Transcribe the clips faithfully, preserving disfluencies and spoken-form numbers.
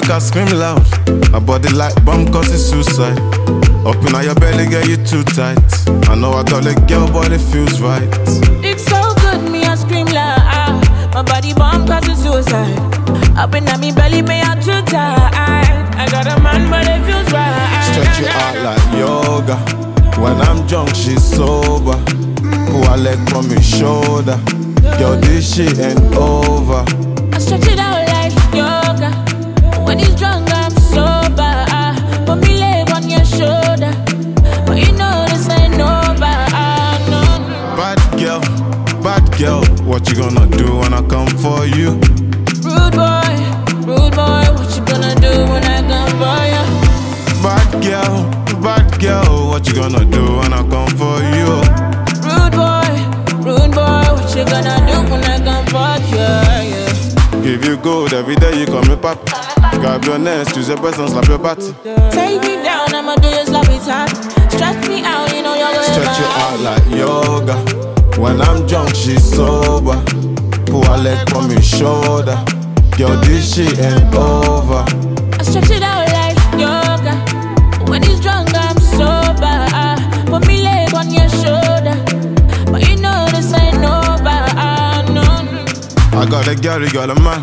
make her scream loud. My body like bomb cause it's suicide. Up in your belly, girl, you too tight. I know I got a girl, but it feels right. It's so good, me I scream loud. My body bomb cause it's suicide. Up in me belly, me I too tight. I got a man, but it feels right. Stretch it out like yoga. When I'm drunk, she's sober. Pull her leg from my shoulder. Yo, this shit ain't over. I stretch it out like yoga. When he's drunk, I'm sober. Put me leg on your shoulder. But you know this ain't over. No, no. Bad girl, bad girl. What you gonna do when I come for you? Rude boy, rude boy. What you gonna do when I come for you? Bad girl, bad girl. What you gonna do when I come for you? Rude boy, rude boy. What you gonna do when I come for you? Yeah. Give you gold every day, you call me pop. Grab your nest, use your breast and slap your body. Take me down, I'ma do your sloppy top. Stretch me out, you know you're going Stretch it out like yoga. When I'm drunk, she's sober. Pull her leg from my shoulder. Yo, this shit ain't over. I stretch it out like yoga. When he's drunk, I'm sober. Put me leg on your shoulder. But you know this ain't over. No, no. I got a girl, you got a man.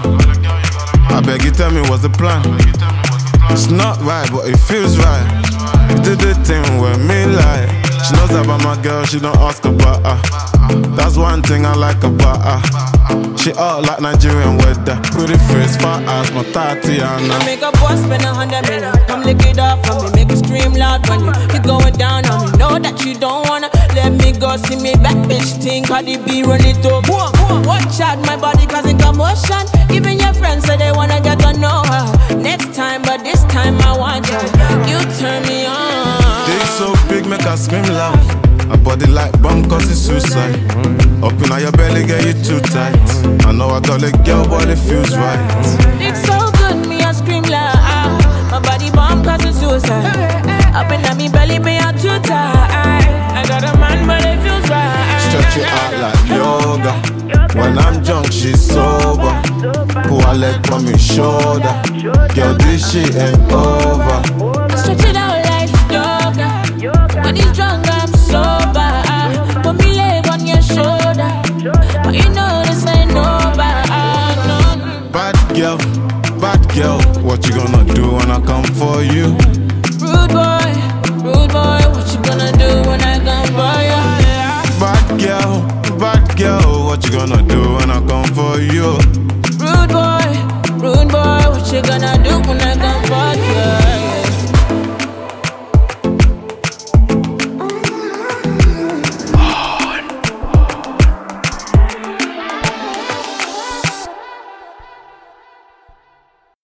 I beg you, tell me what's the plan. It's not right, but it feels right. You did the thing with me like. She knows about my girl, she don't ask about her. That's one thing I like about her. She all like Nigerian weather. Pretty face, fat ass, my Tatiana. I make a boss spend a hundred million. Come lick it off for me, make it scream loud when you keep going down on me. Know that you don't wanna let me go. See me back, bitch, think Cardi B run it up. Watch out my body causing commotion. Even your friends say they wanna get to know her. Next time, but this time I want you. You turn me on. Dick so big, make her scream loud. My body like bomb cause it's suicide. Up in your belly, girl, you too tight. I know I got a girl, but it feels right. It's so good, me I scream loud. My body bomb cause it's suicide. Up in me belly, me I too tight. I got a man, but it feels right. Stretch it out like yoga. When I'm drunk, she's sober. Pull her leg from my shoulder. Yo, this shit ain't over. I stretch it out like yoga. When he's drunk, I'm sober. Put me leg on your shoulder. But you know this ain't over. No, no. Bad girl, bad girl. What you gonna do when I come for you? Rude boy, rude boy. What you gonna do when I come for you? Bad girl, bad girl. What you gonna do when I come for you? Rude boy, rude boy. What you gonna do when I come for you?